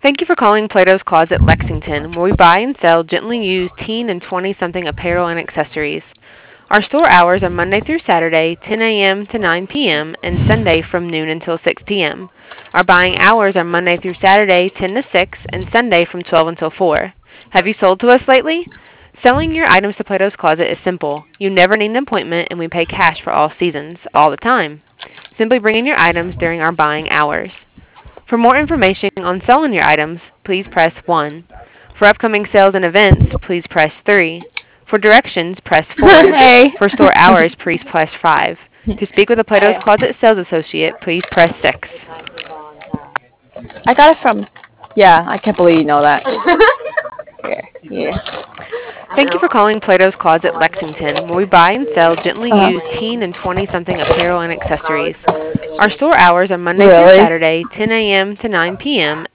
Thank you for calling Plato's Closet Lexington, where we buy and sell gently used teen and 20-something apparel and accessories. Our store hours are Monday through Saturday, 10 a.m. to 9 p.m., and Sunday from noon until 6 p.m. Our buying hours are Monday through Saturday, 10 to 6, and Sunday from 12 until 4. Have you sold to us lately? Selling your items to Plato's Closet is simple. You never need an appointment, and we pay cash for all seasons, all the time. Simply bring in your items during our buying hours. For more information on selling your items, please press 1. For upcoming sales and events, please press 3. For directions, press 4. Hey. For store hours, please press 5. To speak with a Plato's Closet sales associate, please press 6. I got it from. Yeah, I can't believe you know that. Yeah. Yeah. Thank you for calling Plato's Closet Lexington, where we buy and sell gently used teen and 20-something apparel and accessories. Our store hours are Monday through Really? Saturday, 10 a.m. to 9 p.m.,